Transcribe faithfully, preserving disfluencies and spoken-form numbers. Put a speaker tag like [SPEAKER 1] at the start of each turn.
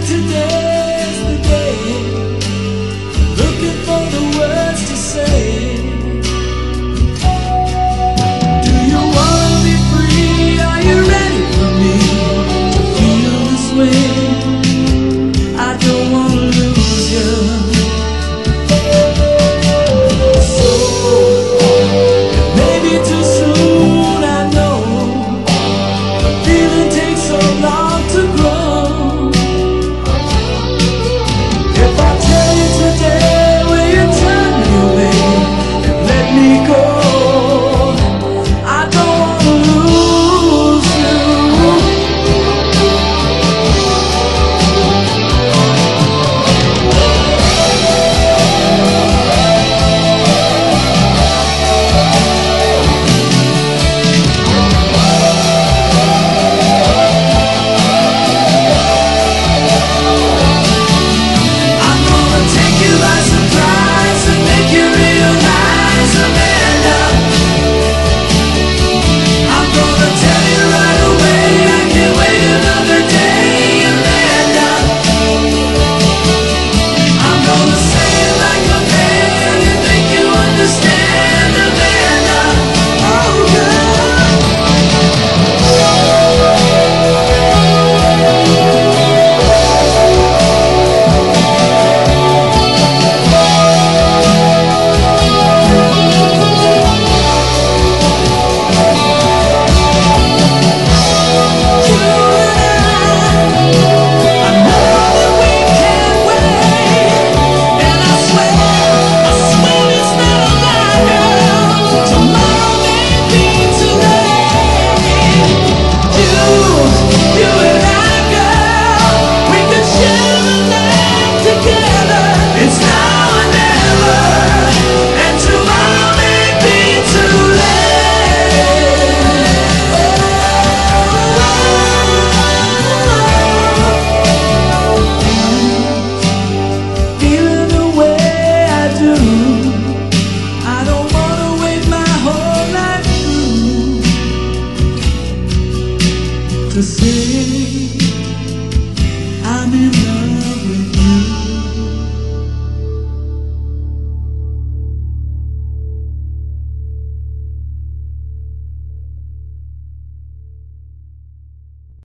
[SPEAKER 1] today's the day. Looking for the words to say. Do you wanna be free? Are you ready for me to feel this way? I don't wanna lose you. So it may be too soon, I know. The feeling takes so long to grow. If I tell you today, will you turn me away and let me go? I don't wanna lose you. I'm gonna take you by surprise and make you realize, Amanda. I'm gonna tell you right away, I can't wait another day, Amanda. I'm gonna say it like a man and make you understand, Amanda. Oh, girl. I know that we can't wait, and I swear, I swear it's not a lie, girl. Tomorrow may be too late. You, you and I, girl, we could share the night together. It's now or never, and tomorrow may be too late. Feeling the way I do, I don't wanna wait my whole life through to see